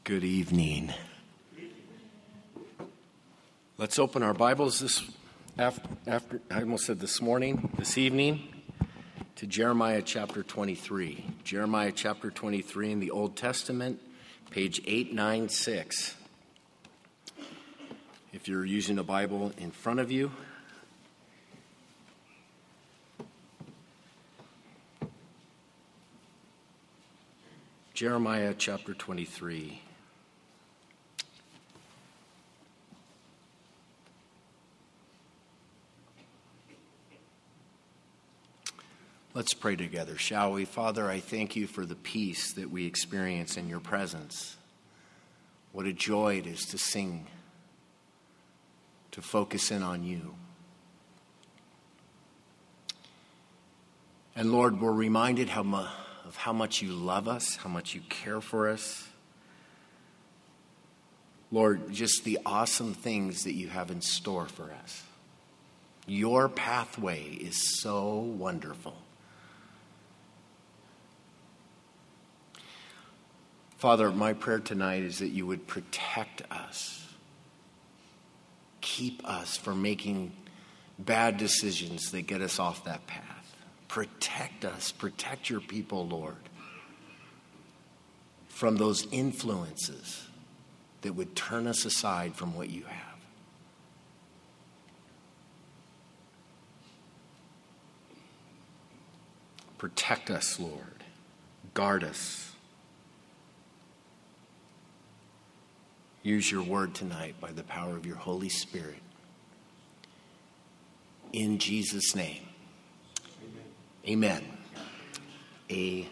Good evening. Let's open our Bibles this evening to Jeremiah chapter 23. Jeremiah chapter 23 in the Old Testament, page 896. If you're using a Bible in front of you, Jeremiah chapter 23. Let's pray together, shall we? Father, I thank you for the peace that we experience in your presence. What a joy it is to sing, to focus in on you. And Lord, we're reminded of how much you love us, how much you care for us. Lord, just the awesome things that you have in store for us. Your pathway is so wonderful. Father, my prayer tonight is that you would protect us. Keep us from making bad decisions that get us off that path. Protect us. Protect your people, Lord, from those influences that would turn us aside from what you have. Protect us, Lord. Guard us. Use your word tonight by the power of your Holy Spirit. In Jesus' name. Amen. Amen.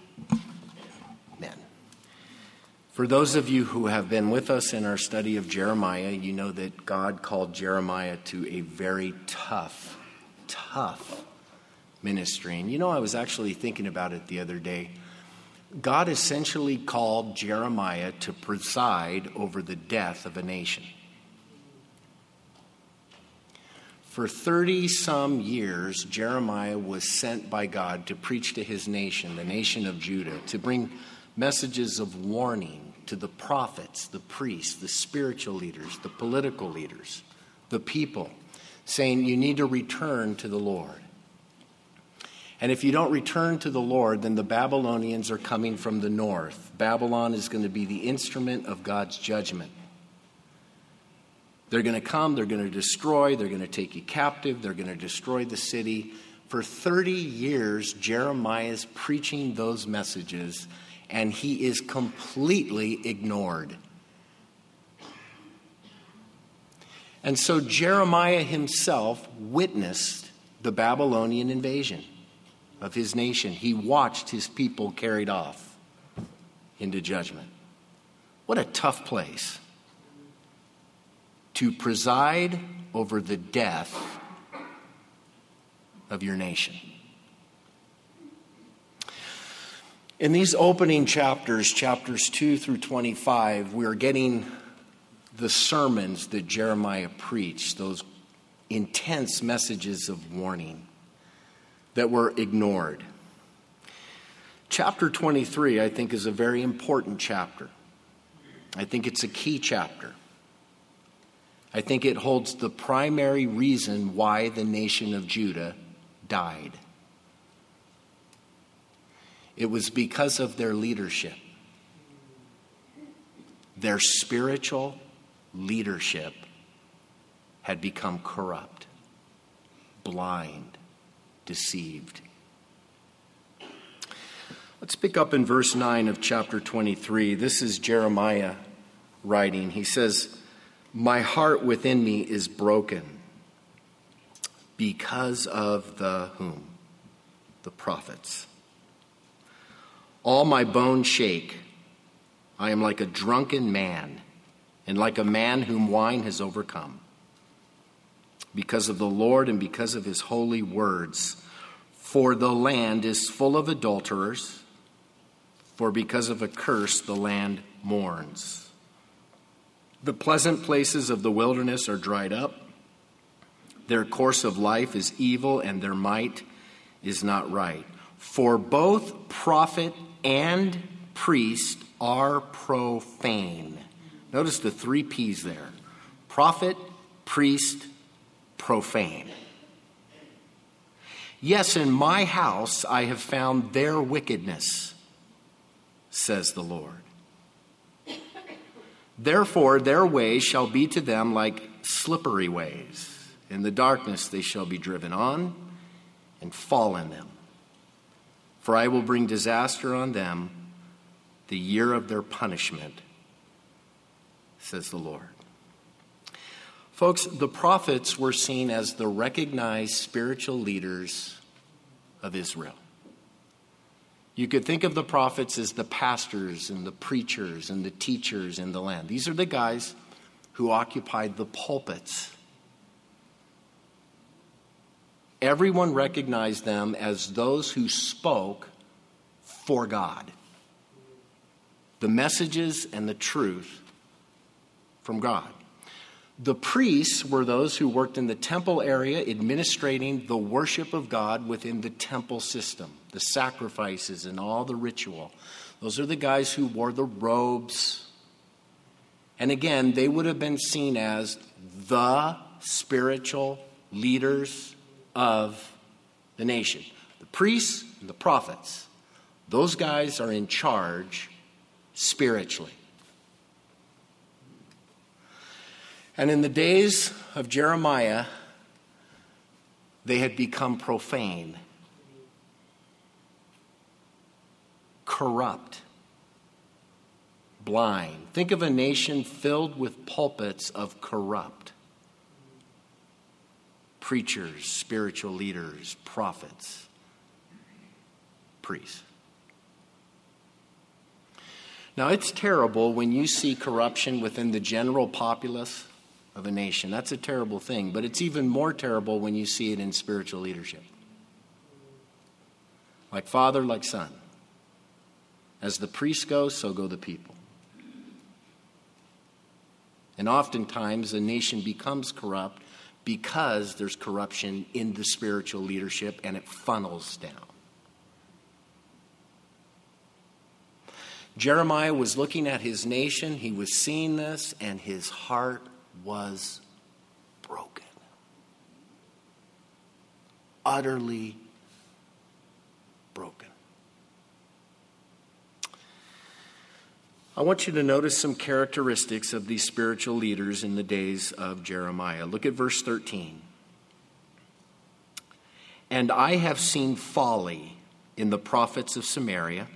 For those of you who have been with us in our study of Jeremiah, you know that God called Jeremiah to a very tough ministry. And I was actually thinking about it the other day. God essentially called Jeremiah to preside over the death of a nation. For 30-some years, Jeremiah was sent by God to preach to his nation, the nation of Judah, to bring messages of warning to the prophets, the priests, the spiritual leaders, the political leaders, the people, saying you need to return to the Lord. And if you don't return to the Lord, then the Babylonians are coming from the north. Babylon is going to be the instrument of God's judgment. They're going to come, they're going to destroy, they're going to take you captive, they're going to destroy the city. For 30 years, Jeremiah is preaching those messages, and he is completely ignored. And so Jeremiah himself witnessed the Babylonian invasion of his nation. He watched his people carried off into judgment. What a tough place to preside over the death of your nation. In these opening chapters 2 through 25, we are getting the sermons that Jeremiah preached, those intense messages of warning that were ignored. Chapter 23, I think, is a very important chapter. I think it's a key chapter. I think it holds the primary reason why the nation of Judah died. It was because of their leadership. Their spiritual leadership had become corrupt, blind, deceived. Let's pick up in verse 9 of chapter 23. This is Jeremiah writing. He says, "My heart within me is broken because of the whom? The prophets. All my bones shake. I am like a drunken man, and like a man whom wine has overcome. Because of the Lord and because of his holy words. For the land is full of adulterers, for because of a curse the land mourns. The pleasant places of the wilderness are dried up. Their course of life is evil, and their might is not right. For both prophet and priest are profane. Notice the 3 P's there. Prophet, priest, profane. Yes, in my house I have found their wickedness, says the Lord. Therefore their ways shall be to them like slippery ways. In the darkness they shall be driven on and fall in them. For I will bring disaster on them, the year of their punishment, says the Lord. Folks, the prophets were seen as the recognized spiritual leaders of Israel. You could think of the prophets as the pastors and the preachers and the teachers in the land. These are the guys who occupied the pulpits. Everyone recognized them as those who spoke for God. The messages and the truth from God. The priests were those who worked in the temple area, administrating the worship of God within the temple system, the sacrifices and all the ritual. Those are the guys who wore the robes. And again, they would have been seen as the spiritual leaders of the nation. The priests and the prophets, those guys are in charge spiritually. And in the days of Jeremiah, they had become profane, corrupt, blind. Think of a nation filled with pulpits of corrupt preachers, spiritual leaders, prophets, priests. Now, it's terrible when you see corruption within the general populace of a nation. That's a terrible thing, but it's even more terrible when you see it in spiritual leadership. Like father, like son. As the priest goes, so go the people. And oftentimes a nation becomes corrupt because there's corruption in the spiritual leadership and it funnels down. Jeremiah was looking at his nation, he was seeing this, and his heart was broken. Utterly broken. I want you to notice some characteristics of these spiritual leaders in the days of Jeremiah. Look at verse 13. And I have seen folly in the prophets of Samaria.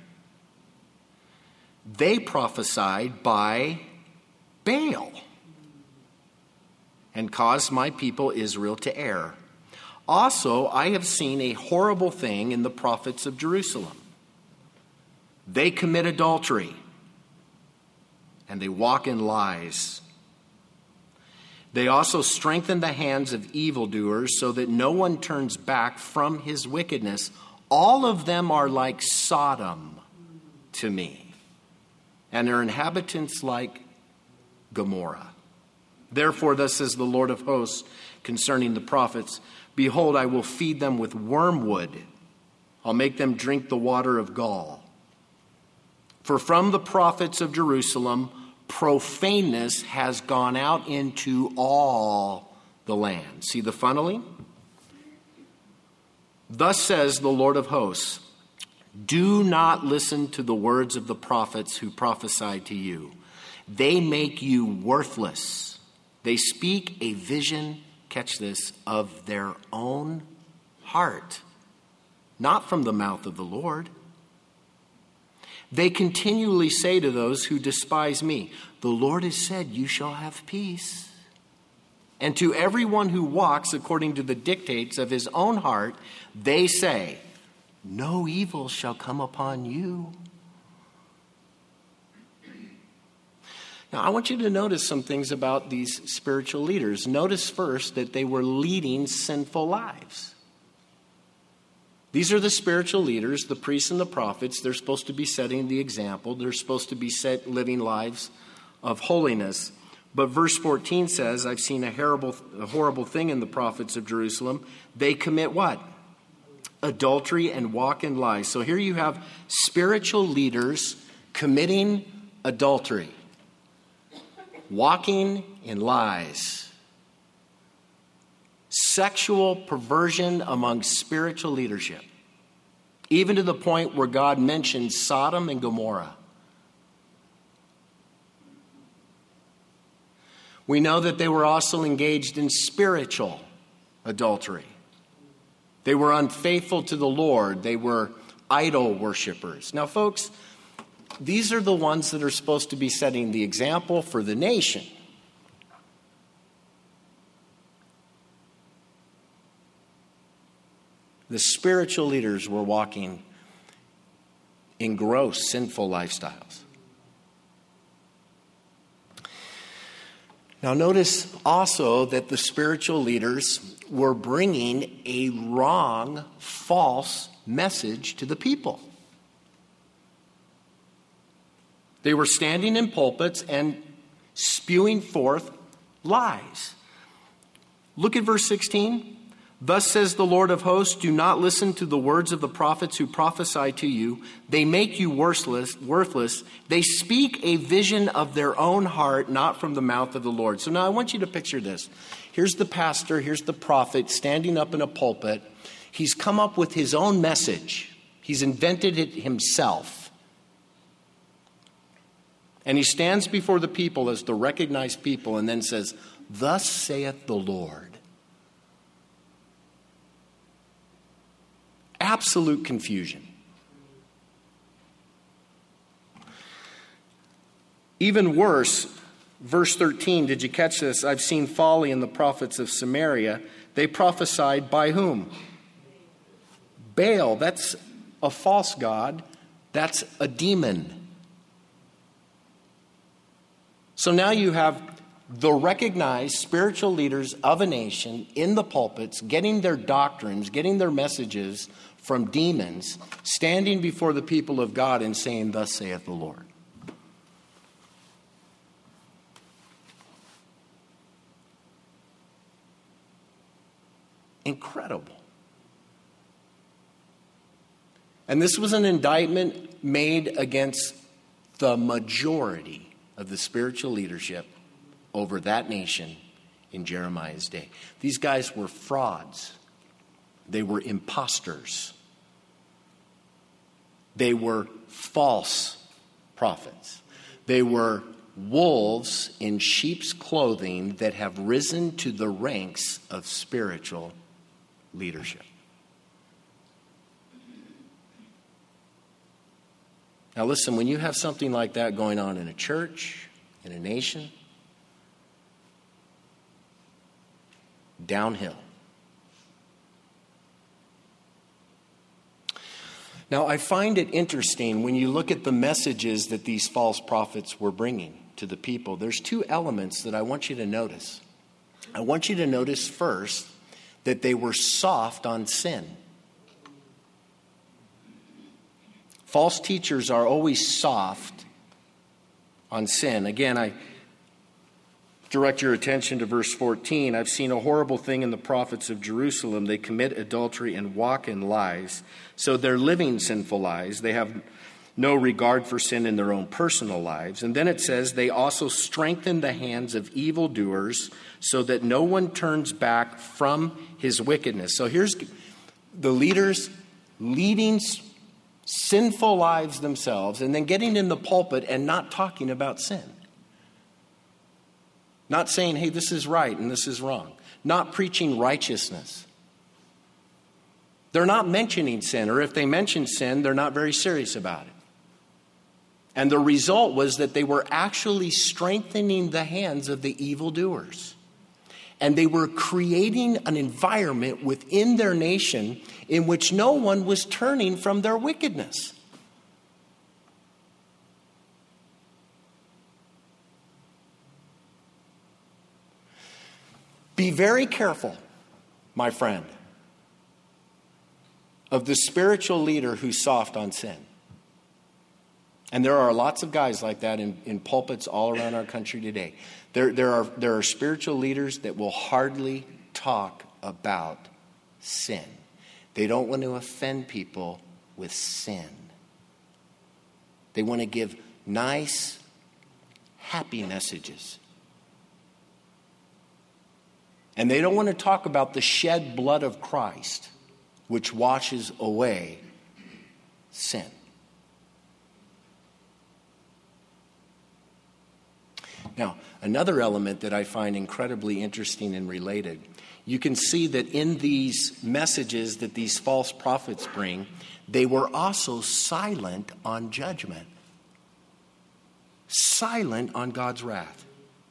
They prophesied by Baal and caused my people Israel to err. Also, I have seen a horrible thing in the prophets of Jerusalem. They commit adultery and they walk in lies. They also strengthen the hands of evildoers so that no one turns back from his wickedness. All of them are like Sodom to me, and their inhabitants like Gomorrah. Therefore, thus says the Lord of hosts concerning the prophets, behold, I will feed them with wormwood. I'll make them drink the water of gall. For from the prophets of Jerusalem, profaneness has gone out into all the land. See the funneling? Thus says the Lord of hosts, do not listen to the words of the prophets who prophesy to you. They make you worthless. They speak a vision, catch this, of their own heart, not from the mouth of the Lord. They continually say to those who despise me, the Lord has said, you shall have peace. And to everyone who walks according to the dictates of his own heart, they say, no evil shall come upon you. Now, I want you to notice some things about these spiritual leaders. Notice first that they were leading sinful lives. These are the spiritual leaders, the priests and the prophets. They're supposed to be setting the example. They're supposed to be living lives of holiness. But verse 14 says, I've seen a horrible thing in the prophets of Jerusalem. They commit what? Adultery and walk in lies. So here you have spiritual leaders committing adultery. walking in lies. Sexual perversion among spiritual leadership, even to the point where God mentions Sodom and Gomorrah. We know that they were also engaged in spiritual adultery. They were unfaithful to the Lord. They were idol worshipers. Now, folks, these are the ones that are supposed to be setting the example for the nation. The spiritual leaders were walking in gross, sinful lifestyles. Now, notice also that the spiritual leaders were bringing a wrong, false message to the people. They were standing in pulpits and spewing forth lies. Look at verse 16. Thus says the Lord of hosts, do not listen to the words of the prophets who prophesy to you. They make you worthless. They speak a vision of their own heart, not from the mouth of the Lord. So now I want you to picture this. Here's the pastor, here's the prophet standing up in a pulpit. He's come up with his own message. He's invented it himself. And he stands before the people as the recognized people and then says, thus saith the Lord. Absolute confusion. Even worse, verse 13, did you catch this? I've seen folly in the prophets of Samaria. They prophesied by whom? Baal. That's a false god. That's a demon. So now you have the recognized spiritual leaders of a nation in the pulpits getting their doctrines, getting their messages from demons, standing before the people of God and saying, thus saith the Lord. Incredible. And this was an indictment made against the majority of the spiritual leadership over that nation in Jeremiah's day. These guys were frauds. They were imposters. They were false prophets. They were wolves in sheep's clothing that have risen to the ranks of spiritual leadership. Now listen, when you have something like that going on in a church, in a nation, downhill. Now, I find it interesting when you look at the messages that these false prophets were bringing to the people. There's two elements that I want you to notice. I want you to notice first that they were soft on sin. False teachers are always soft on sin. Again, I direct your attention to verse 14. I've seen a horrible thing in the prophets of Jerusalem. They commit adultery and walk in lies. So they're living sinful lives. They have no regard for sin in their own personal lives. And then it says they also strengthen the hands of evildoers so that no one turns back from his wickedness. So here's the leaders leading sinful lives themselves and then getting in the pulpit and not talking about sin. Not saying, hey, this is right and this is wrong. Not preaching righteousness. They're not mentioning sin, or if they mention sin, they're not very serious about it. And the result was that they were actually strengthening the hands of the evildoers. And they were creating an environment within their nation in which no one was turning from their wickedness. Be very careful, my friend, of the spiritual leader who's soft on sin. And there are lots of guys like that in pulpits all around our country today. There are spiritual leaders that will hardly talk about sin. They don't want to offend people with sin. They want to give nice, happy messages And they don't want to talk about the shed blood of Christ, which washes away sin. Now, another element that I find incredibly interesting and related, you can see that in these messages that these false prophets bring, they were also silent on judgment, silent on God's wrath.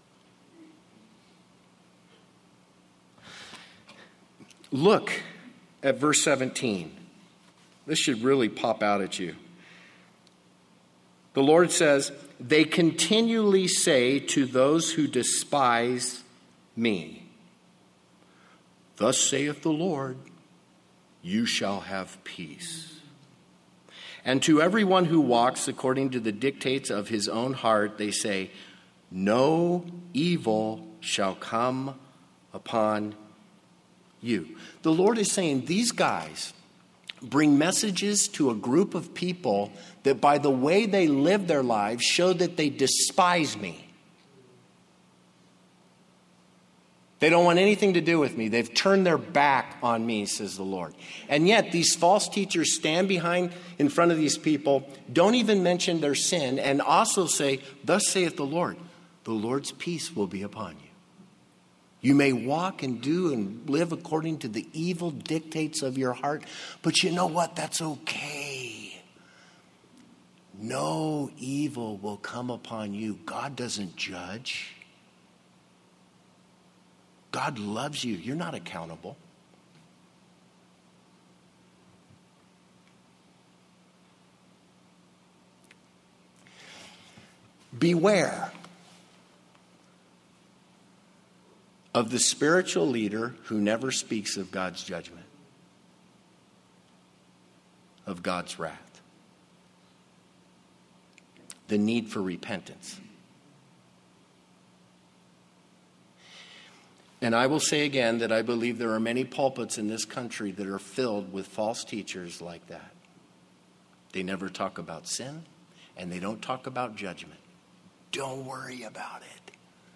Look at verse 17. This should really pop out at you. The Lord says, "They continually say to those who despise me, 'Thus saith the Lord, you shall have peace.' And to everyone who walks according to the dictates of his own heart, they say, 'No evil shall come upon you.'" The Lord is saying these guys bring messages to a group of people that by the way they live their lives show that they despise me. They don't want anything to do with me. They've turned their back on me, says the Lord. And yet these false teachers stand in front of these people, don't even mention their sin, and also say, "Thus saith the Lord's peace will be upon you. You may walk and do and live according to the evil dictates of your heart, but you know what? That's okay. No evil will come upon you." God doesn't judge. God loves you. You're not accountable. Beware of the spiritual leader who never speaks of God's judgment, of God's wrath, the need for repentance. And I will say again that I believe there are many pulpits in this country that are filled with false teachers like that. They never talk about sin, and they don't talk about judgment. Don't worry about it.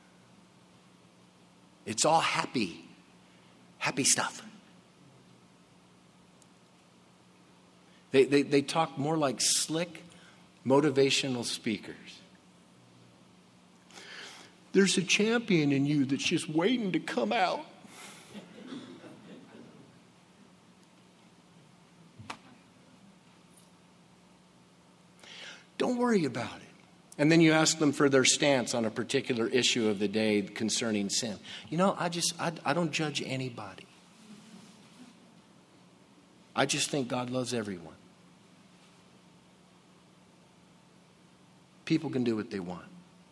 It's all happy stuff. They talk more like slick, motivational speakers. There's a champion in you that's just waiting to come out. Don't worry about it. And then you ask them for their stance on a particular issue of the day concerning sin. You know, I don't judge anybody. I just think God loves everyone. People can do what they want.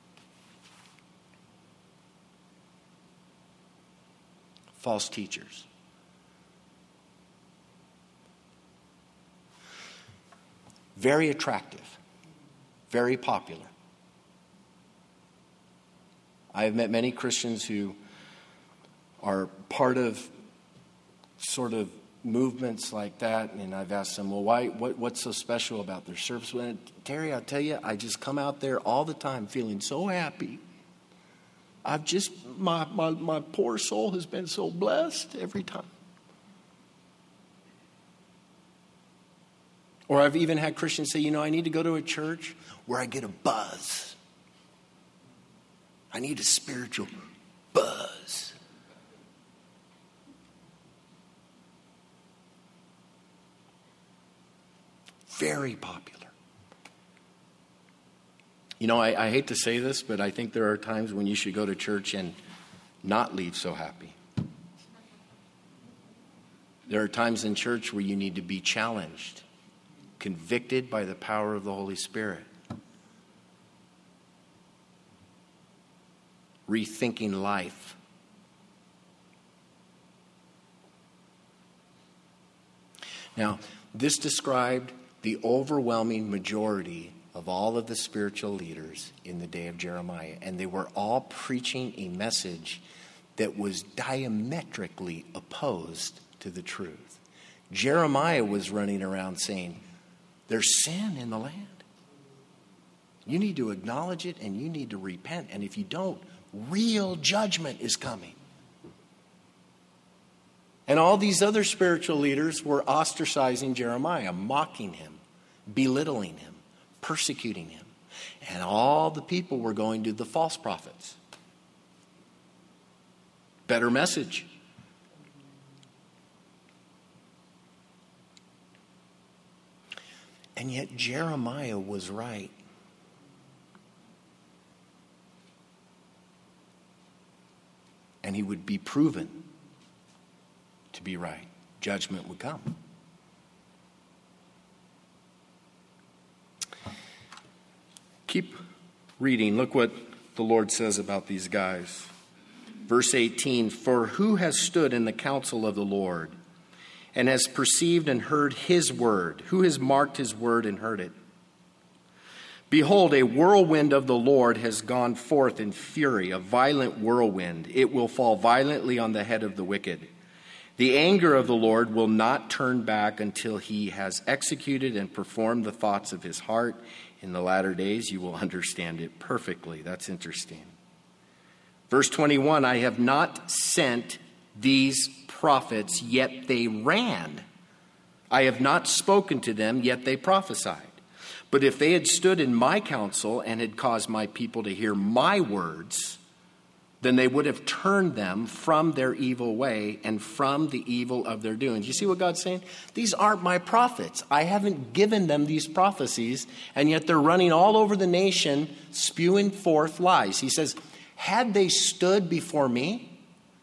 False teachers. Very attractive. Very popular. I have met many Christians who are part of sort of movements like that, and I've asked them, well, what's so special about their service? Well, Terry, I'll tell you, I just come out there all the time feeling so happy. My poor soul has been so blessed every time. Or I've even had Christians say, you know, I need to go to a church where I get a buzz. I need a spiritual buzz. Very popular. You know, I hate to say this, but I think there are times when you should go to church and not leave so happy. There are times in church where you need to be challenged, convicted by the power of the Holy Spirit. Rethinking life. Now, this described the overwhelming majority of all of the spiritual leaders in the day of Jeremiah. And they were all preaching a message that was diametrically opposed to the truth. Jeremiah was running around saying, there's sin in the land. You need to acknowledge it and you need to repent. And if you don't, real judgment is coming. And all these other spiritual leaders were ostracizing Jeremiah, mocking him, belittling him, persecuting him. And all the people were going to the false prophets. Better message. And yet Jeremiah was right. And he would be proven to be right. Judgment would come. Keep reading. Look what the Lord says about these guys. Verse 18, for who has stood in the counsel of the Lord and has perceived and heard his word? Who has marked his word and heard it? Behold, a whirlwind of the Lord has gone forth in fury, a violent whirlwind. It will fall violently on the head of the wicked. The anger of the Lord will not turn back until he has executed and performed the thoughts of his heart. In the latter days, you will understand it perfectly. That's interesting. Verse 21, I have not sent these prophets, yet they ran. I have not spoken to them, yet they prophesied. But if they had stood in my counsel and had caused my people to hear my words, then they would have turned them from their evil way and from the evil of their doings. You see what God's saying? These aren't my prophets. I haven't given them these prophecies, and yet they're running all over the nation, spewing forth lies. He says, had they stood before me,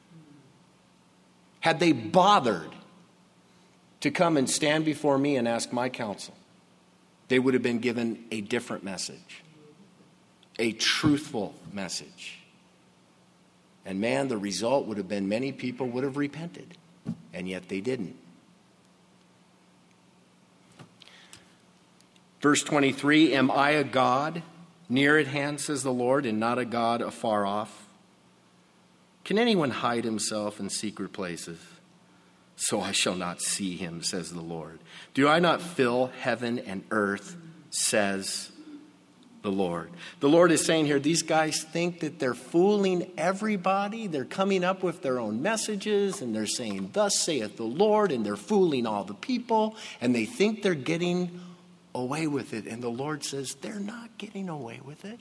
had they bothered to come and stand before me and ask my counsel, they would have been given a different message, a truthful message. And man, the result would have been many people would have repented, and yet they didn't. Verse 23, am I a God near at hand, says the Lord, and not a God afar off? Can anyone hide himself in secret places? So I shall not see him, says the Lord. Do I not fill heaven and earth, says the Lord. The Lord is saying here, these guys think that they're fooling everybody. They're coming up with their own messages, and they're saying, thus saith the Lord, and they're fooling all the people, and they think they're getting away with it. And the Lord says, they're not getting away with it.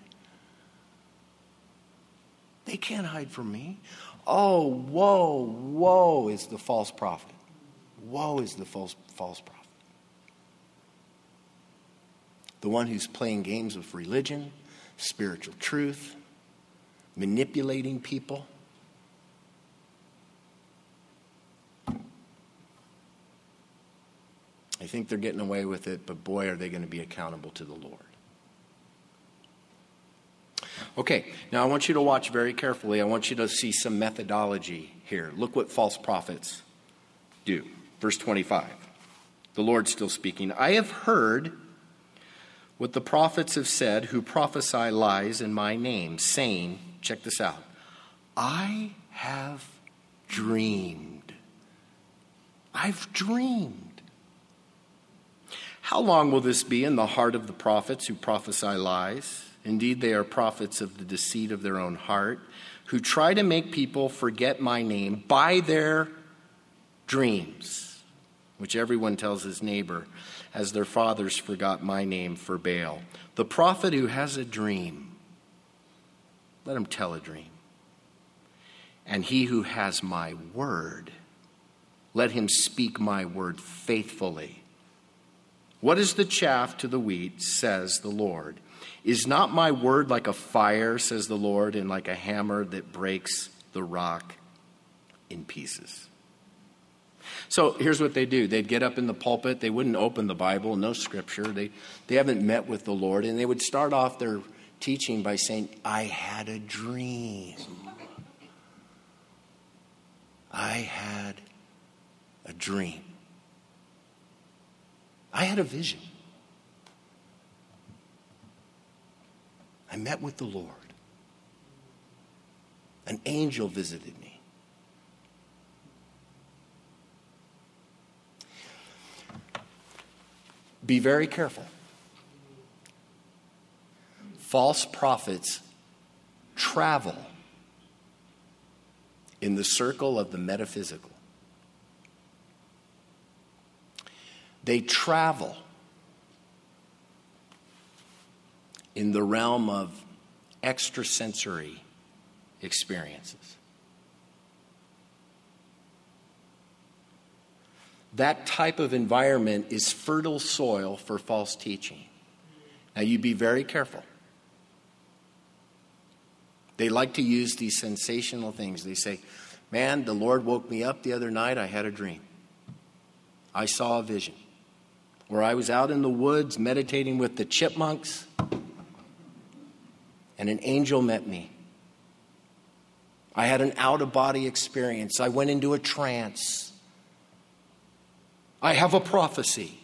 They can't hide from me. Oh, woe is the false prophet. Woe is the false prophet. The one who's playing games with religion, spiritual truth, manipulating people. I think they're getting away with it, but boy, are they going to be accountable to the Lord. Okay, now I want you to watch very carefully. I want you to see some methodology here. Look what false prophets do. Verse 25. The Lord's still speaking. I have heard what the prophets have said who prophesy lies in my name, saying, check this out, I have dreamed. I've dreamed. How long will this be in the heart of the prophets who prophesy lies? Indeed, they are prophets of the deceit of their own heart, who try to make people forget my name by their dreams, which everyone tells his neighbor, as their fathers forgot my name for Baal. The prophet who has a dream, let him tell a dream. And he who has my word, let him speak my word faithfully. What is the chaff to the wheat, says the Lord? Is not my word like a fire, says the Lord, and like a hammer that breaks the rock in pieces? So here's what they do. They'd get up in the pulpit. They wouldn't open the Bible, no scripture. They haven't met with the Lord. And they would start off their teaching by saying, I had a dream. I had a dream. I had a vision. I met with the Lord. An angel visited me. Be very careful. False prophets travel in the circle of the metaphysical. They travel in the realm of extrasensory experiences. That type of environment is fertile soil for false teaching. Now, you be very careful. They like to use these sensational things. They say, man, the Lord woke me up the other night. I had a dream. I saw a vision where I was out in the woods meditating with the chipmunks, and an angel met me. I had an out-of-body experience. I went into a trance. I have a prophecy.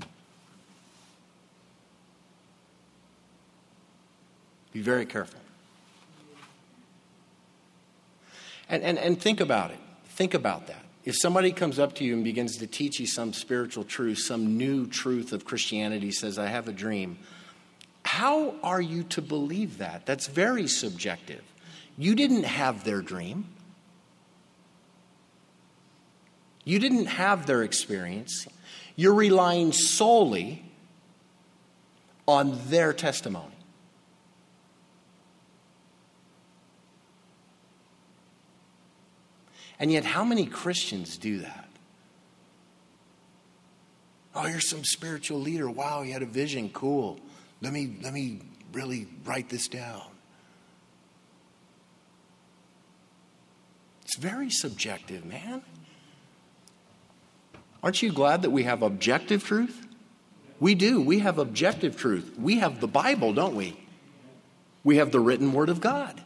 Be very careful. And think about it. Think about that. If somebody comes up to you and begins to teach you some spiritual truth, some new truth of Christianity, says, I have a dream, how are you to believe that? That's very subjective. You didn't have their dream. You didn't have their experience. You're relying solely on their testimony. And yet, how many Christians do that? Oh, you're some spiritual leader. Wow, you had a vision. Cool. Let me really write this down. It's very subjective, man. Aren't you glad that we have objective truth? We do. We have objective truth. We have the Bible, don't we? We have the written Word of God.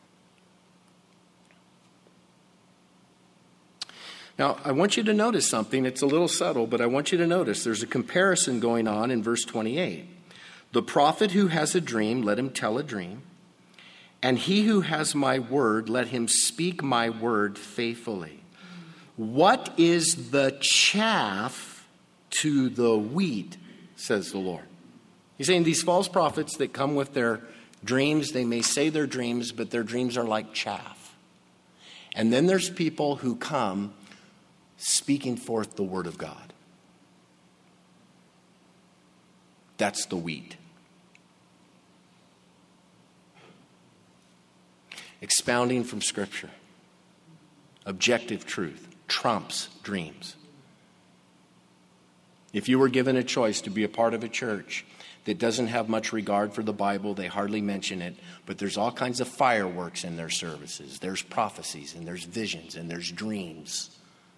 Now, I want you to notice something. It's a little subtle, but I want you to notice there's a comparison going on in verse 28. The prophet who has a dream, let him tell a dream. And he who has my word, let him speak my word faithfully. What is the chaff to the wheat, says the Lord? He's saying these false prophets that come with their dreams, they may say their dreams, but their dreams are like chaff. And then there's people who come speaking forth the word of God. That's the wheat. Expounding from Scripture. Objective truth trumps dreams. If you were given a choice to be a part of a church that doesn't have much regard for the Bible, they hardly mention it, but there's all kinds of fireworks in their services. There's prophecies, and there's visions, and there's dreams.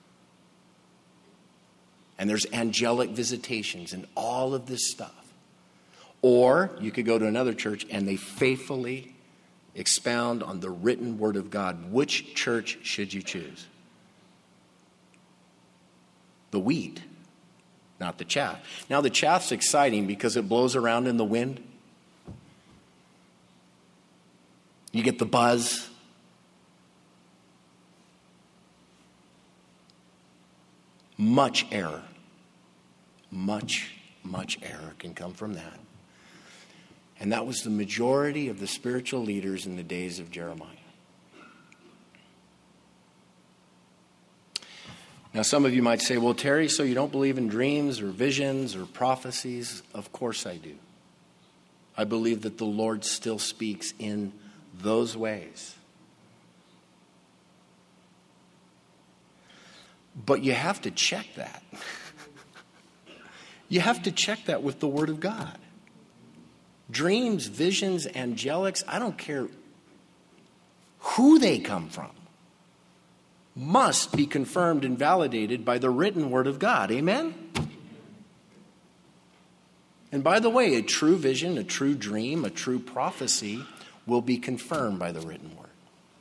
And there's angelic visitations and all of this stuff. Or you could go to another church and they faithfully expound on the written word of God. Which church should you choose? The wheat, not the chaff. Now the chaff's exciting because it blows around in the wind. You get the buzz. Much error can come from that. And that was the majority of the spiritual leaders in the days of Jeremiah. Now, some of you might say, well, Terry, so you don't believe in dreams or visions or prophecies? Of course I do. I believe that the Lord still speaks in those ways. But you have to check that. You have to check that with the Word of God. Dreams, visions, angelics, I don't care who they come from, must be confirmed and validated by the written Word of God. Amen? And by the way, a true vision, a true dream, a true prophecy will be confirmed by the written Word.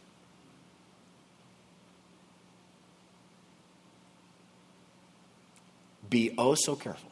Be oh so careful.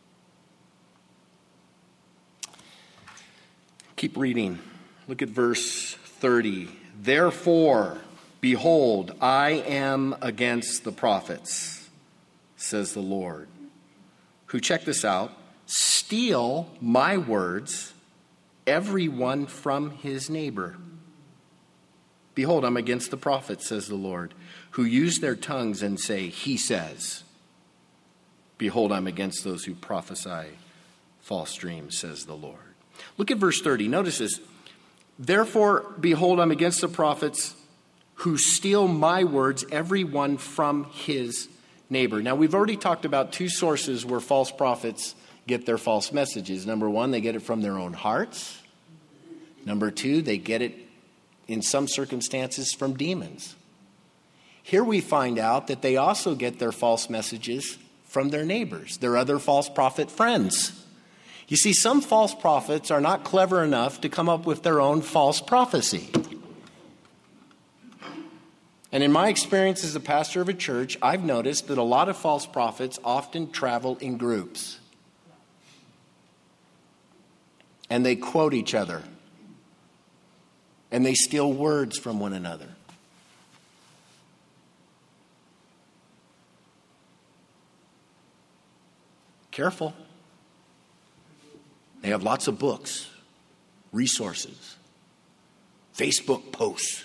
Keep reading. Look at verse 30. Therefore, behold, I am against the prophets, says the Lord, who, check this out, steal my words, every one from his neighbor. Behold, I'm against the prophets, says the Lord, who use their tongues and say, he says. Behold, I'm against those who prophesy false dreams, says the Lord. Look at verse 30. Notice this. Therefore, behold, I'm against the prophets who steal my words, every one from his neighbor. Now, we've already talked about two sources where false prophets get their false messages. Number one, they get it from their own hearts. Number two, they get it, in some circumstances, from demons. Here we find out that they also get their false messages from their neighbors, their other false prophet friends. You see, some false prophets are not clever enough to come up with their own false prophecy. And in my experience as a pastor of a church, I've noticed that a lot of false prophets often travel in groups. And they quote each other. And they steal words from one another. Careful. They have lots of books, resources, Facebook posts.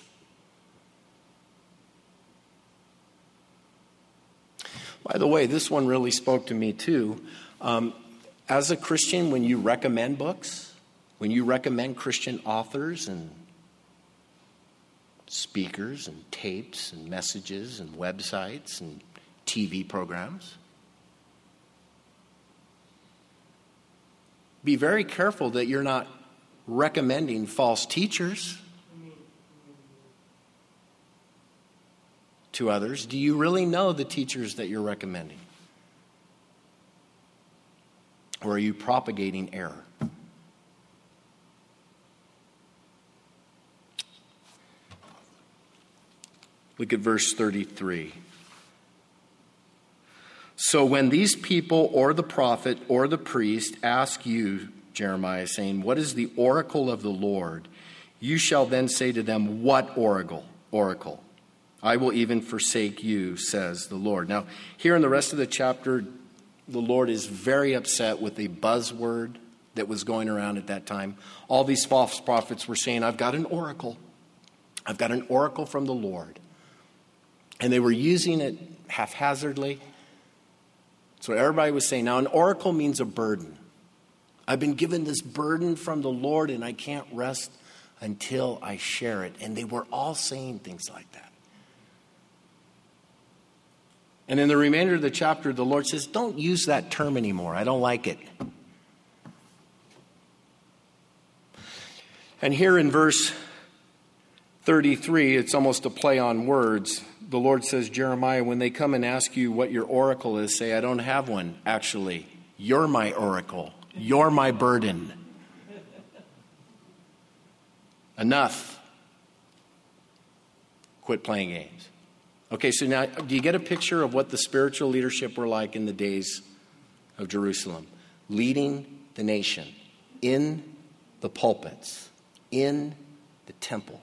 By the way, this one really spoke to me too. As a Christian, when you recommend books, when you recommend Christian authors and speakers and tapes and messages and websites and TV programs, be very careful that you're not recommending false teachers to others. Do you really know the teachers that you're recommending? Or are you propagating error? Look at verse 33. So when these people or the prophet or the priest ask you, Jeremiah, saying, what is the oracle of the Lord? You shall then say to them, what oracle? I will even forsake you, says the Lord. Now, here in the rest of the chapter, the Lord is very upset with a buzzword that was going around at that time. All these false prophets were saying, I've got an oracle. I've got an oracle from the Lord. And they were using it haphazardly. So everybody was saying, now an oracle means a burden. I've been given this burden from the Lord and I can't rest until I share it. And they were all saying things like that. And in the remainder of the chapter, the Lord says, don't use that term anymore. I don't like it. And here in verse 33, it's almost a play on words. The Lord says, Jeremiah, when they come and ask you what your oracle is, say, I don't have one, actually. You're my oracle. You're my burden. Enough. Quit playing games. Okay, so now, do you get a picture of what the spiritual leadership were like in the days of Jerusalem? Leading the nation in the pulpits, in the temple.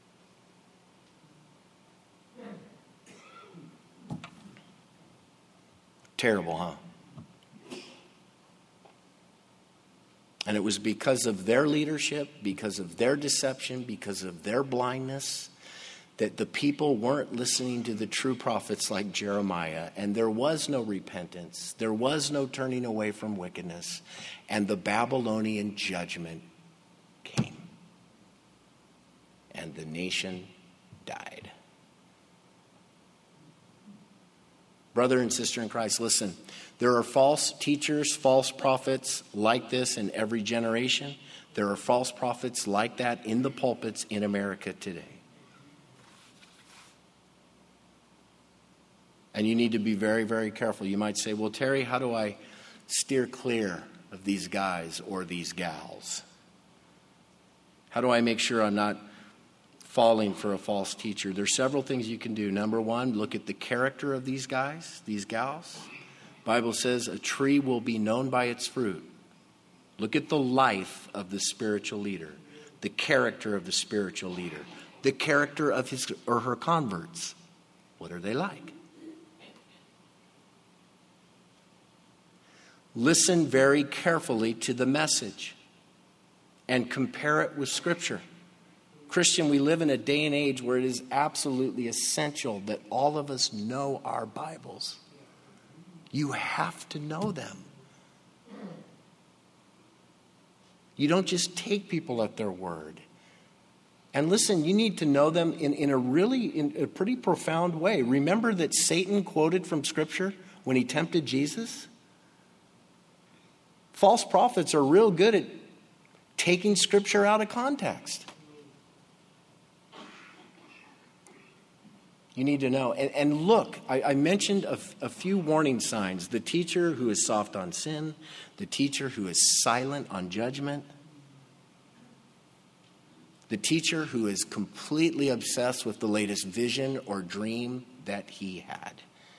Terrible, huh? And it was because of their leadership, because of their deception, because of their blindness, that the people weren't listening to the true prophets like Jeremiah. And there was no repentance. There was no turning away from wickedness. And the Babylonian judgment came. And the nation died. Brother and sister in Christ, listen. There are false teachers, false prophets like this in every generation. There are false prophets like that in the pulpits in America today. And you need to be very, very careful. You might say, well, Terry, how do I steer clear of these guys or these gals? How do I make sure I'm not falling for a false teacher? There's several things you can do. Number one, look at the character of these guys, these gals. The Bible says a tree will be known by its fruit. Look at the life of the spiritual leader, the character of the spiritual leader, the character of his or her converts. What are they like? Listen very carefully to the message and compare it with Scripture. Christian, we live in a day and age where it is absolutely essential that all of us know our Bibles. You have to know them. You don't just take people at their word. And listen, you need to know them in a pretty profound way. Remember that Satan quoted from Scripture when he tempted Jesus? False prophets are real good at taking Scripture out of context. You need to know. And look, I mentioned a few warning signs. The teacher who is soft on sin, the teacher who is silent on judgment, the teacher who is completely obsessed with the latest vision or dream that he had.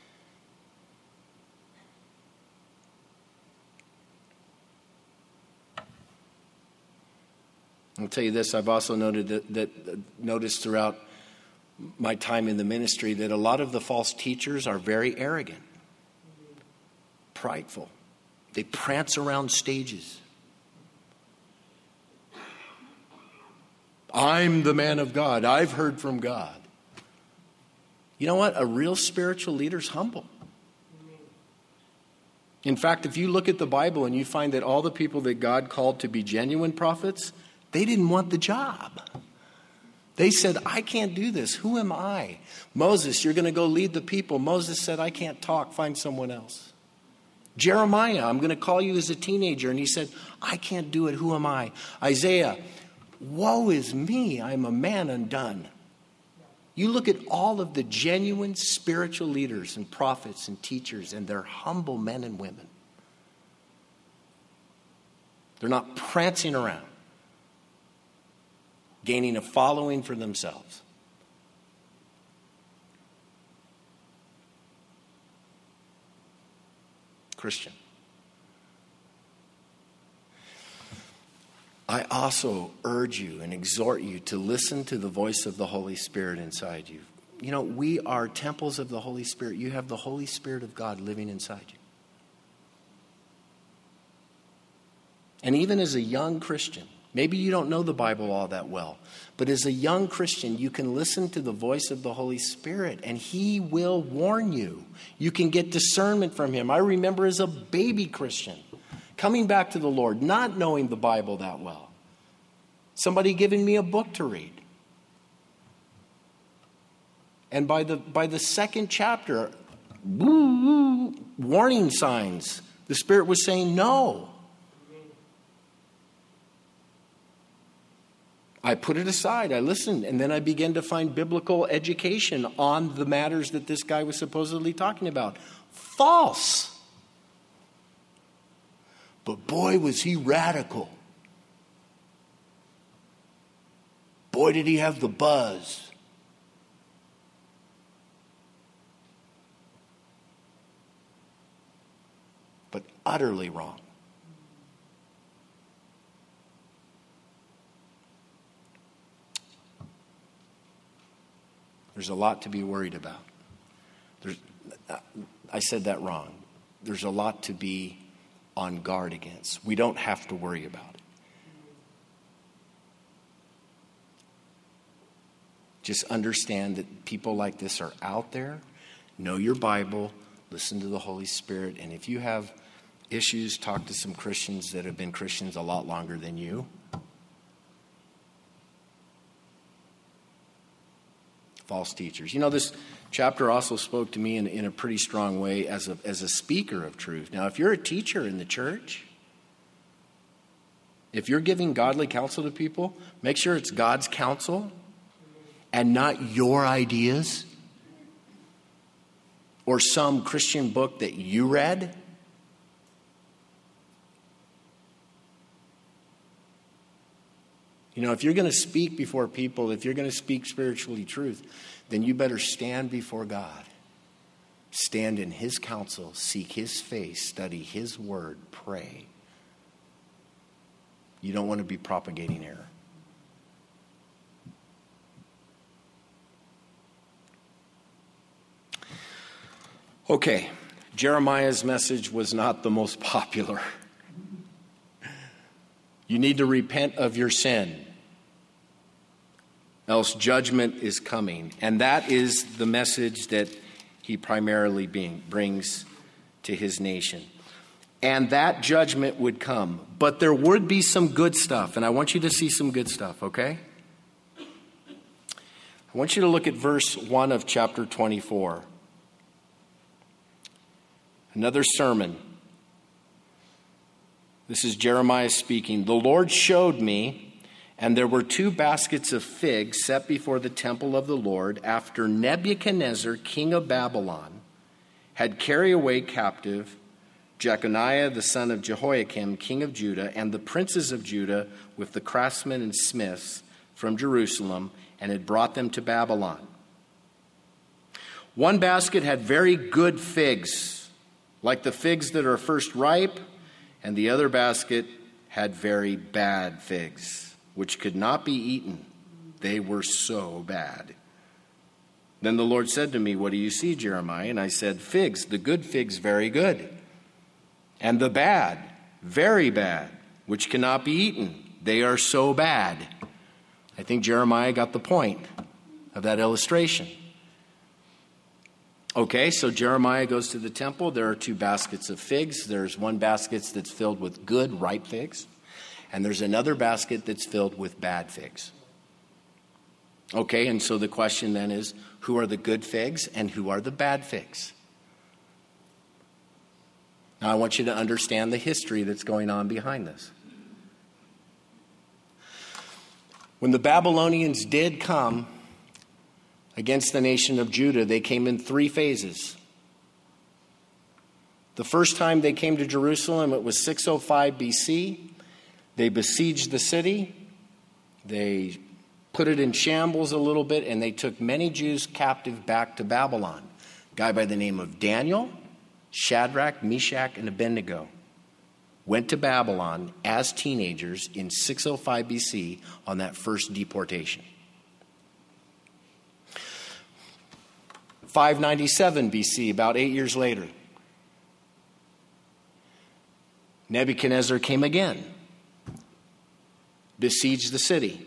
I'll tell you this, I've also noticed throughout my time in the ministry that a lot of the false teachers are very arrogant, prideful. They prance around stages. I'm the man of God. I've heard from God. You know what? A real spiritual leader's humble. In fact, if you look at the Bible and you find that all the people that God called to be genuine prophets, they didn't want the job. They said, I can't do this. Who am I? Moses, you're going to go lead the people. Moses said, I can't talk. Find someone else. Jeremiah, I'm going to call you as a teenager. And he said, I can't do it. Who am I? Isaiah, woe is me. I'm a man undone. You look at all of the genuine spiritual leaders and prophets and teachers, and they're humble men and women. They're not prancing around, gaining a following for themselves. Christian. I also urge you and exhort you to listen to the voice of the Holy Spirit inside you. You know, we are temples of the Holy Spirit. You have the Holy Spirit of God living inside you. And even as a young Christian, maybe you don't know the Bible all that well, but as a young Christian, you can listen to the voice of the Holy Spirit, and He will warn you. You can get discernment from Him. I remember as a baby Christian, coming back to the Lord, not knowing the Bible that well. Somebody giving me a book to read. And by the second chapter, warning signs. The Spirit was saying no. I put it aside. I listened. And then I began to find biblical education on the matters that this guy was supposedly talking about. False. But boy, was he radical. Boy, did he have the buzz. But utterly wrong. There's a lot to be worried about. I said that wrong. There's a lot to be on guard against. We don't have to worry about it. Just understand that people like this are out there. Know your Bible. Listen to the Holy Spirit. And if you have issues, talk to some Christians that have been Christians a lot longer than you. False teachers. You know, this chapter also spoke to me in a pretty strong way as a speaker of truth. Now, if you're a teacher in the church, if you're giving godly counsel to people, make sure it's God's counsel and not your ideas or some Christian book that you read. You know, if you're going to speak before people, if you're going to speak spiritually truth, then you better stand before God. Stand in His counsel, seek His face, study His word, pray. You don't want to be propagating error. Okay, Jeremiah's message was not the most popular. You need to repent of your sin, else judgment is coming. And that is the message that he primarily brings to his nation. And that judgment would come. But there would be some good stuff, and I want you to see some good stuff, okay? I want you to look at verse 1 of chapter 24. Another sermon. This is Jeremiah speaking. The Lord showed me, and there were 2 baskets of figs set before the temple of the Lord after Nebuchadnezzar, king of Babylon, had carried away captive Jeconiah, the son of Jehoiakim, king of Judah, and the princes of Judah with the craftsmen and smiths from Jerusalem, and had brought them to Babylon. One basket had very good figs, like the figs that are first ripe, and the other basket had very bad figs, which could not be eaten. They were so bad. Then the Lord said to me, what do you see, Jeremiah? And I said, figs, the good figs, very good. And the bad, very bad, which cannot be eaten. They are so bad. I think Jeremiah got the point of that illustration. Okay, so Jeremiah goes to the temple. There are 2 baskets of figs. There's one basket that's filled with good, ripe figs. And there's another basket that's filled with bad figs. Okay, and so the question then is, who are the good figs and who are the bad figs? Now I want you to understand the history that's going on behind this. When the Babylonians did come against the nation of Judah, they came in 3 phases. The first time they came to Jerusalem, it was 605 BC. They besieged the city. They put it in shambles a little bit, and they took many Jews captive back to Babylon. A guy by the name of Daniel, Shadrach, Meshach, and Abednego went to Babylon as teenagers in 605 BC on that first deportation. 597 BC, about 8 years later, Nebuchadnezzar came again, besieged the city,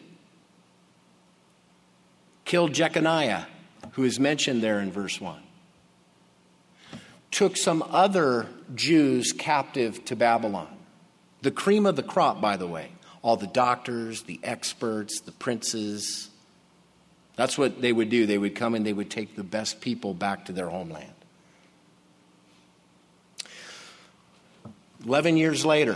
killed Jeconiah, who is mentioned there in verse 1. Took some other Jews captive to Babylon. The cream of the crop, by the way. All the doctors, the experts, the princes. That's what they would do. They would come and they would take the best people back to their homeland. 11 years later,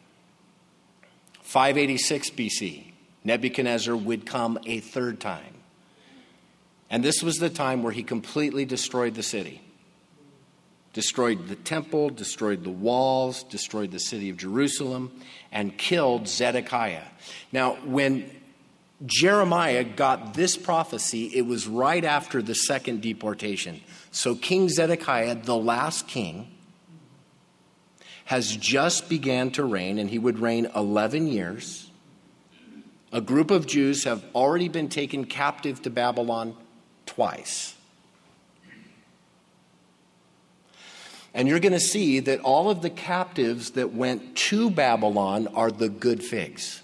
586 BC, Nebuchadnezzar would come a third time. And this was the time where he completely destroyed the city. Destroyed the temple, destroyed the walls, destroyed the city of Jerusalem, and killed Zedekiah. Now, when Jeremiah got this prophecy, it was right after the second deportation. So King Zedekiah, the last king, has just began to reign, and he would reign 11 years. A group of Jews have already been taken captive to Babylon twice. And you're going to see that all of the captives that went to Babylon are the good figs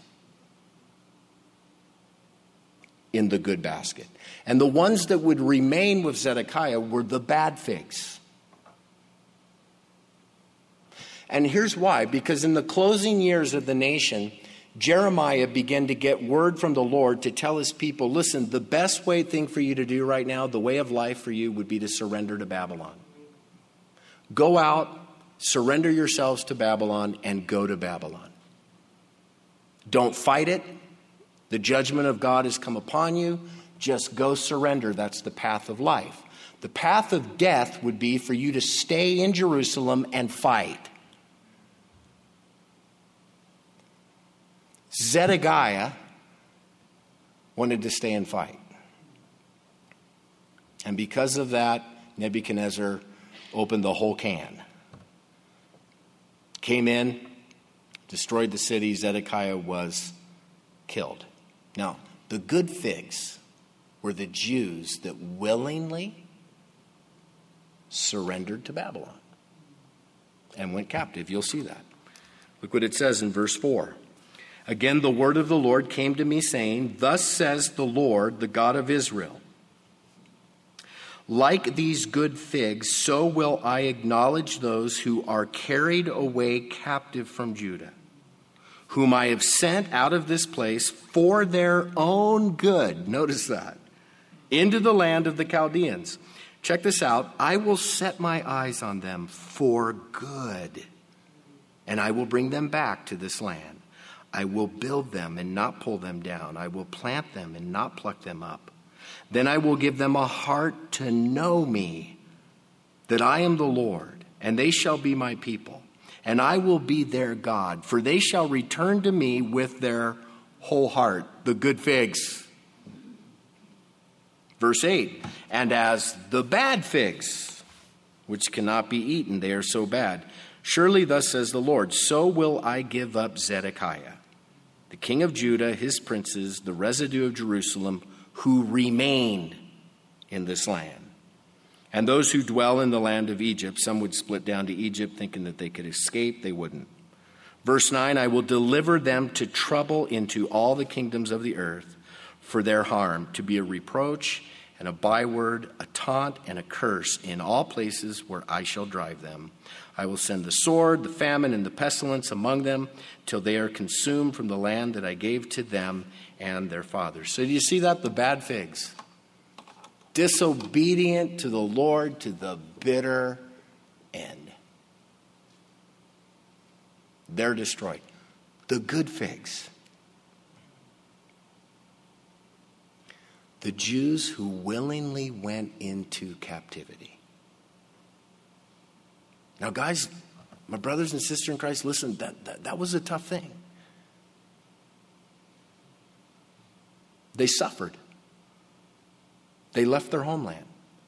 in the good basket. And the ones that would remain with Zedekiah were the bad figs. And here's why. Because in the closing years of the nation, Jeremiah began to get word from the Lord to tell his people, listen, the best thing for you to do right now, the way of life for you would be to surrender to Babylon. Go out, surrender yourselves to Babylon, and go to Babylon. Don't fight it. The judgment of God has come upon you. Just go surrender. That's the path of life. The path of death would be for you to stay in Jerusalem and fight. Zedekiah wanted to stay and fight. And because of that, Nebuchadnezzar opened the whole can. Came in, destroyed the city. Zedekiah was killed. Now, the good figs were the Jews that willingly surrendered to Babylon and went captive. You'll see that. Look what it says in verse 4. Again, the word of the Lord came to me, saying, thus says the Lord, the God of Israel, Like these good figs, so will I acknowledge those who are carried away captive from Judah, whom I have sent out of this place for their own good. Notice that. Into the land of the Chaldeans. Check this out. I will set my eyes on them for good, and I will bring them back to this land. I will build them and not pull them down. I will plant them and not pluck them up. Then I will give them a heart to know me, that I am the Lord, and they shall be my people, and I will be their God, for they shall return to me with their whole heart. The good figs. Verse 8, and as the bad figs, which cannot be eaten, they are so bad. Surely thus says the Lord, so will I give up Zedekiah, the king of Judah, his princes, the residue of Jerusalem, who remain in this land. And those who dwell in the land of Egypt. Some would split down to Egypt thinking that they could escape. They wouldn't. Verse 9, I will deliver them to trouble into all the kingdoms of the earth for their harm, to be a reproach and a byword, a taunt and a curse in all places where I shall drive them. I will send the sword, the famine, and the pestilence among them till they are consumed from the land that I gave to them and their fathers. So do you see that? The bad figs. Disobedient to the Lord to the bitter end. They're destroyed. The good figs. The Jews who willingly went into captivity. Now, guys, my brothers and sisters in Christ, listen, that was a tough thing. They suffered. They left their homeland.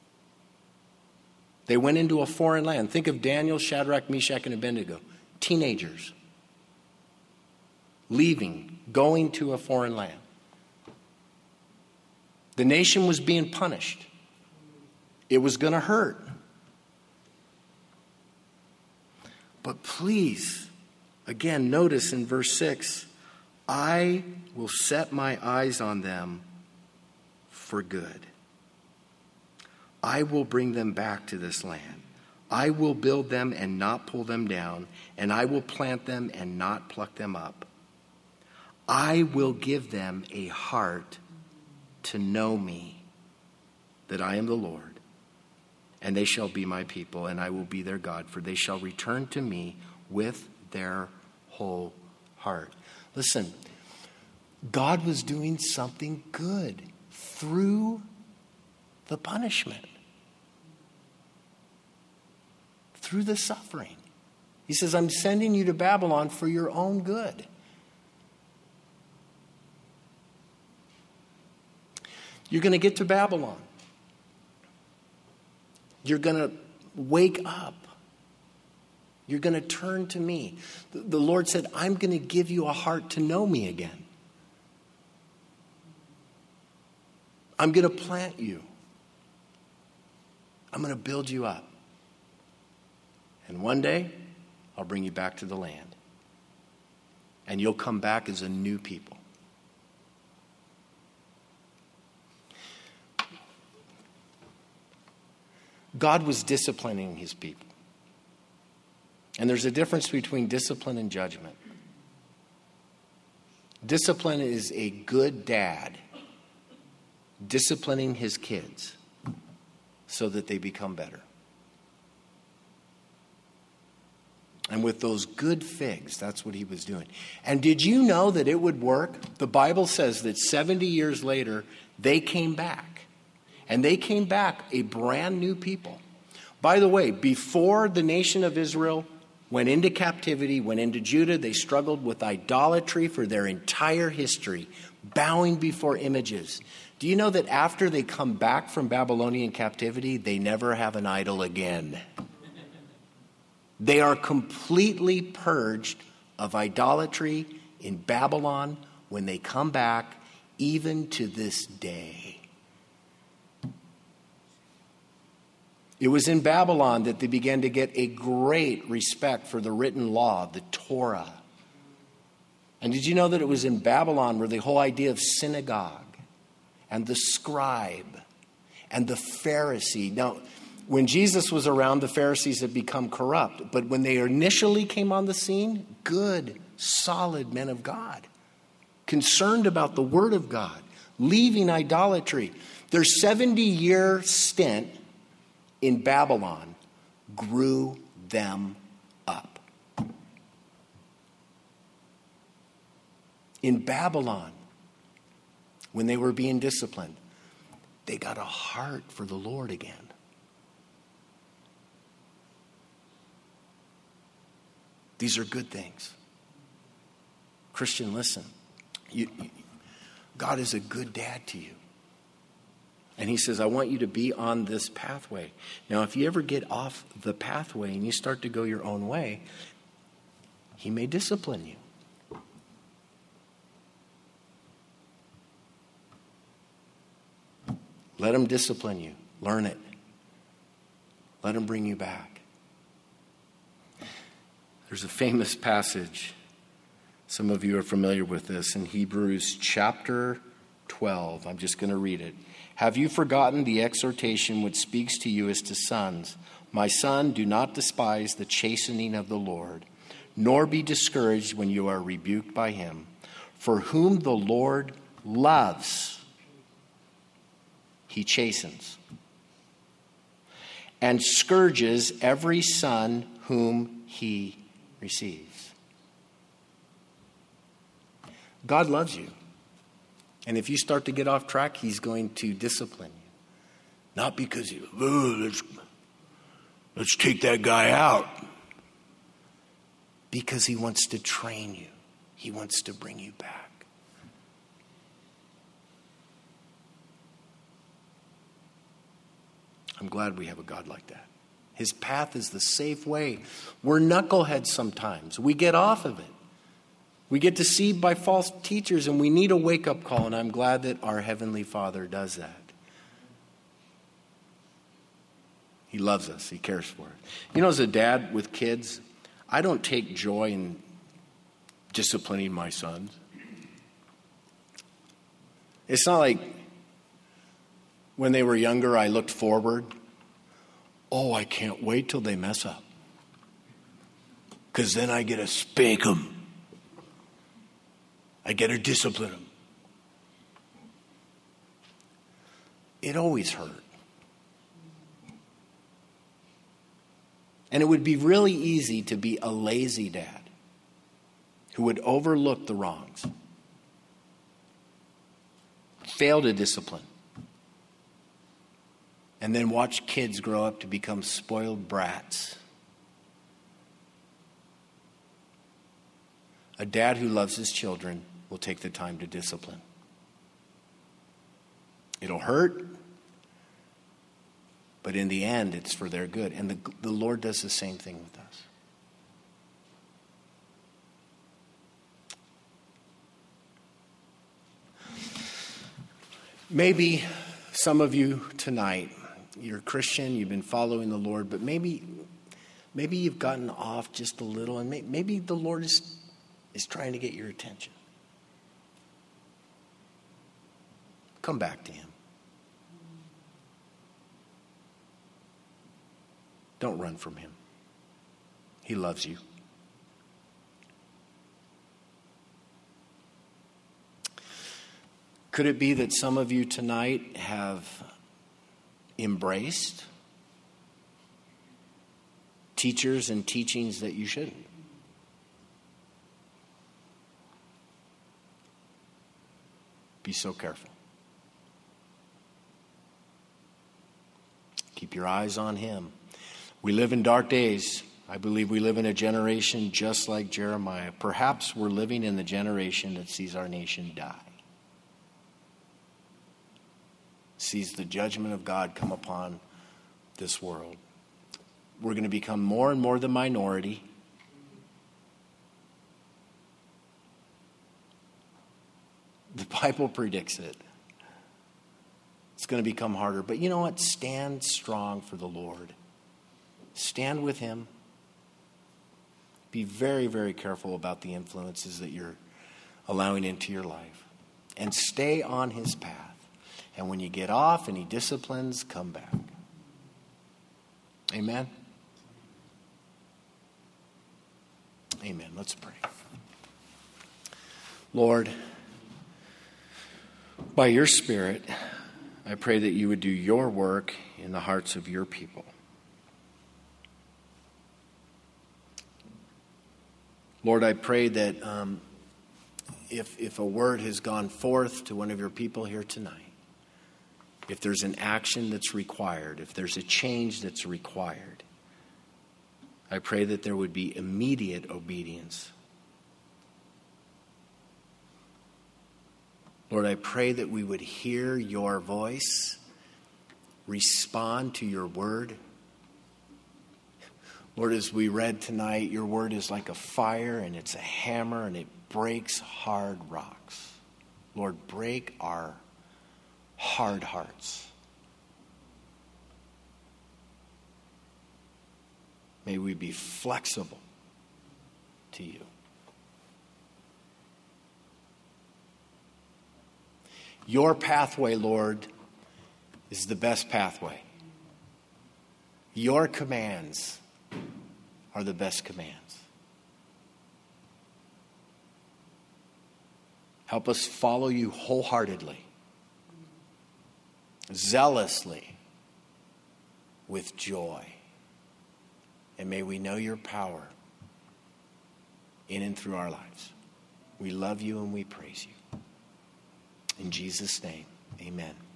They went into a foreign land. Think of Daniel, Shadrach, Meshach, and Abednego. Teenagers. Leaving, going to a foreign land. The nation was being punished. It was going to hurt. But please, again, notice in verse 6, I will set my eyes on them for good. I will bring them back to this land. I will build them and not pull them down, and I will plant them and not pluck them up. I will give them a heart to know me, that I am the Lord. And they shall be my people, and I will be their God, for they shall return to me with their whole heart. Listen, God was doing something good through the punishment, through the suffering. He says, I'm sending you to Babylon for your own good. You're going to get to Babylon. You're going to wake up. You're going to turn to me. The Lord said, I'm going to give you a heart to know me again. I'm going to plant you. I'm going to build you up. And one day, I'll bring you back to the land. And you'll come back as a new people. God was disciplining his people. And there's a difference between discipline and judgment. Discipline is a good dad disciplining his kids so that they become better. And with those good figs, that's what he was doing. And did you know that it would work? The Bible says that 70 years later, they came back. And they came back a brand new people. By the way, before the nation of Israel went into captivity, went into Judah, they struggled with idolatry for their entire history, bowing before images. Do you know that after they come back from Babylonian captivity, they never have an idol again? They are completely purged of idolatry in Babylon when they come back, even to this day. It was in Babylon that they began to get a great respect for the written law, the Torah. And did you know that it was in Babylon where the whole idea of synagogue and the scribe And the Pharisee. Now, when Jesus was around, the Pharisees had become corrupt. But when they initially came on the scene, good, solid men of God, concerned about the Word of God, leaving idolatry. Their 70-year stint in Babylon grew them up. In Babylon, when they were being disciplined, they got a heart for the Lord again. These are good things. Christian, listen. God is a good dad to you. And he says, I want you to be on this pathway. Now, if you ever get off the pathway and you start to go your own way, he may discipline you. Let him discipline you. Learn it. Let him bring you back. There's a famous passage. Some of you are familiar with this in Hebrews chapter 12. I'm just going to read it. Have you forgotten the exhortation which speaks to you as to sons? My son, do not despise the chastening of the Lord, nor be discouraged when you are rebuked by him. For whom the Lord loves, he chastens, and scourges every son whom he receives. God loves you. And if you start to get off track, he's going to discipline you. Not because let's take that guy out. Because he wants to train you. He wants to bring you back. I'm glad we have a God like that. His path is the safe way. We're knuckleheads sometimes. We get off of it. We get deceived by false teachers, and we need a wake-up call, and I'm glad that our Heavenly Father does that. He loves us. He cares for us. You know, as a dad with kids, I don't take joy in disciplining my sons. It's not like when they were younger, I looked forward. Oh, I can't wait till they mess up, because then I get to spank them. I get to discipline them. It always hurt. And it would be really easy to be a lazy dad who would overlook the wrongs, fail to discipline, and then watch kids grow up to become spoiled brats. A dad who loves his children will take the time to discipline. It'll hurt, but in the end, it's for their good. And the Lord does the same thing with us. Maybe some of you tonight, you're a Christian, you've been following the Lord, but maybe you've gotten off just a little, and maybe the Lord is trying to get your attention. Come back to him. Don't run from him. He loves you. Could it be that some of you tonight have embraced teachers and teachings that you shouldn't? Be so careful. Keep your eyes on him. We live in dark days. I believe we live in a generation just like Jeremiah. Perhaps we're living in the generation that sees our nation die. Sees the judgment of God come upon this world. We're going to become more and more the minority. The Bible predicts it. It's going to become harder. But you know what? Stand strong for the Lord. Stand with him. Be very, very careful about the influences that you're allowing into your life. And stay on his path. And when you get off and he disciplines, come back. Amen? Amen. Let's pray. Lord, by your Spirit, I pray that you would do your work in the hearts of your people. Lord, I pray that if a word has gone forth to one of your people here tonight, if there's an action that's required, if there's a change that's required, I pray that there would be immediate obedience. Lord, I pray that we would hear your voice, respond to your word. Lord, as we read tonight, your word is like a fire and it's a hammer and it breaks hard rocks. Lord, break our hard hearts. May we be flexible to you. Your pathway, Lord, is the best pathway. Your commands are the best commands. Help us follow you wholeheartedly, zealously, with joy. And may we know your power in and through our lives. We love you and we praise you. In Jesus' name, amen.